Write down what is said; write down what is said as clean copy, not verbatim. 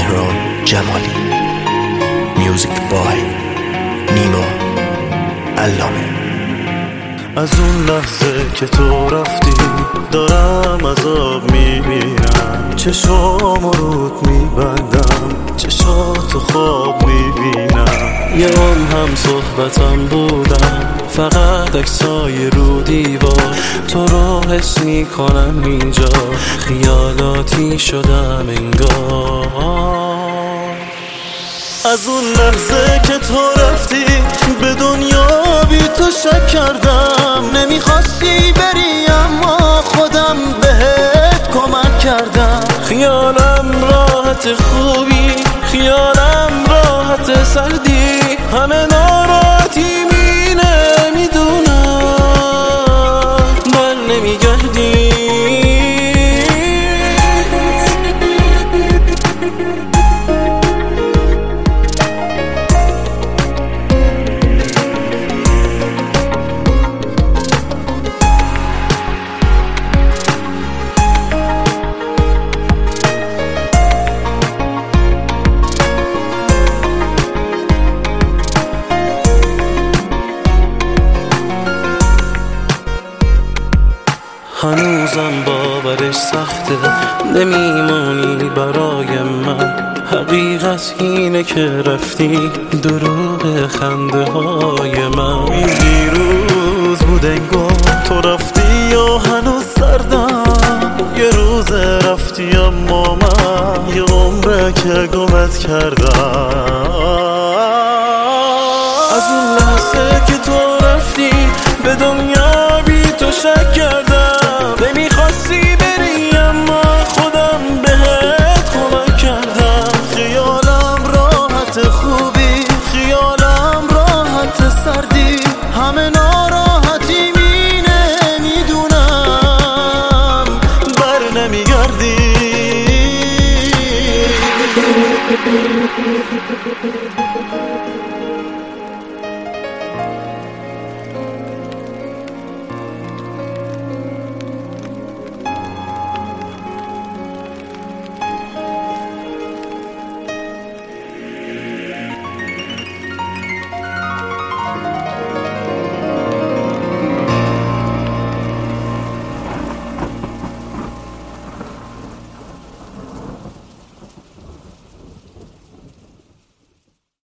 مهران جمالی. میوزیک بای نیما علامه. از اون لحظه که تو رفتی دارم عذاب میبینم، چشام رود میبندم، چشاتو خواب میبینم. یه اون هم صحبتم بودم، فقط عکسای رو دیوار. تو رو حس میکنم اینجا، خیالاتی شدم انگار. از اون لحظه که تو رفتی به دنیا بی تو شک کردم. نمیخواستی بری اما خودم بهت کمک کردم. خیالم راحت خوبی، خیالم راحت سردی، همه ناراحتی نمیدونم بر نمیگردی. هنوزم باورش سخته، نمیمونی برای من. حقیقت اینه که رفتی، دروغ خنده های من. دیروز بود انگار تو رفتی یا هنوز سردم. یه روز رفتی اما من یه عمره که گمت کردم. از اون لحظه که تو رفتی به دنیا بی تو شک کردم. نمیخواستی بری اما خودم بهت کمک کردم. خیالم راحت خوبی، خیالم راحت سردی، همه ناراحتی نمیدونم بر نمیگردی.